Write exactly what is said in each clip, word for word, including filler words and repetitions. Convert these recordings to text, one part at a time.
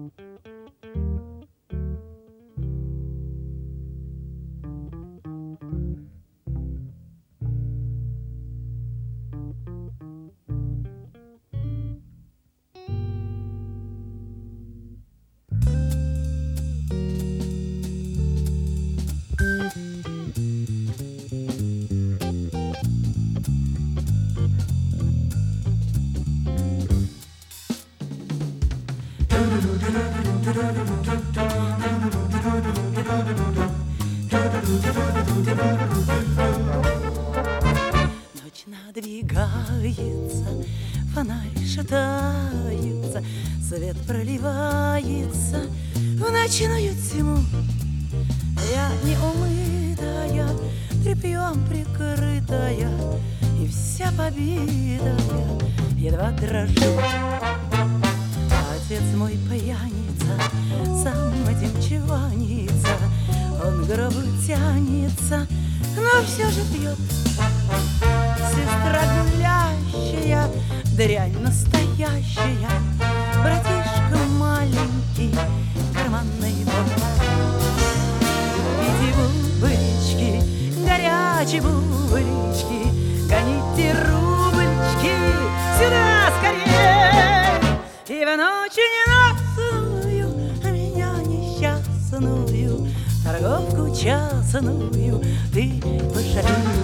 Ночь надвигается, фонарь шатается, свет проливается в ночную тьму. Я неумытая, тряпьем прикрытая, и вся побитая, едва дрожу. Отец мой пьяница, сам этим чванится, он к гробу тянется, но все же пьет. Сестра гулящая, дрянь настоящая, братишка маленький, карманный вор. Купите бублички, горячие бублички, гоните рублички сюда скорее. И в ночь ненастную меня несчастную, торговку частную, ты пожалей.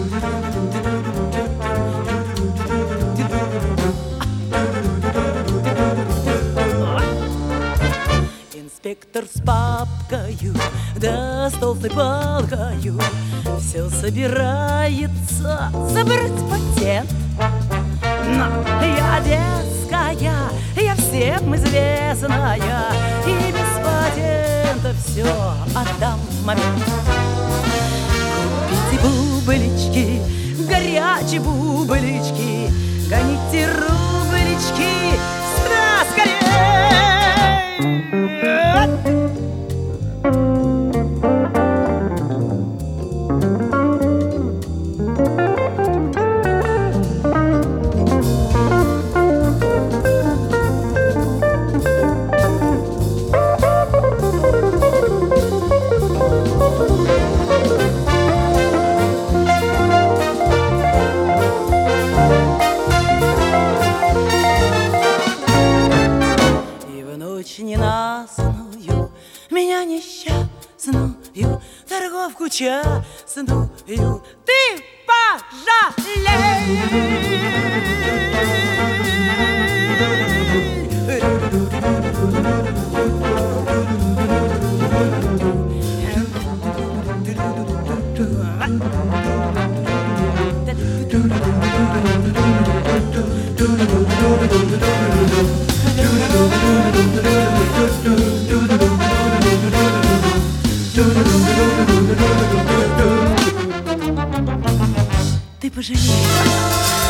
Инспектор с папкою, да с толстой палкою все собирается забрать патент. Но я детская, я всем известная, и без патента все отдам в момент. Купите бублички, горячие бублички, гоните рублички сюда скорее. Ненастную, меня несчастную, торговку частную, ты пожалей. Ты пожалеешь.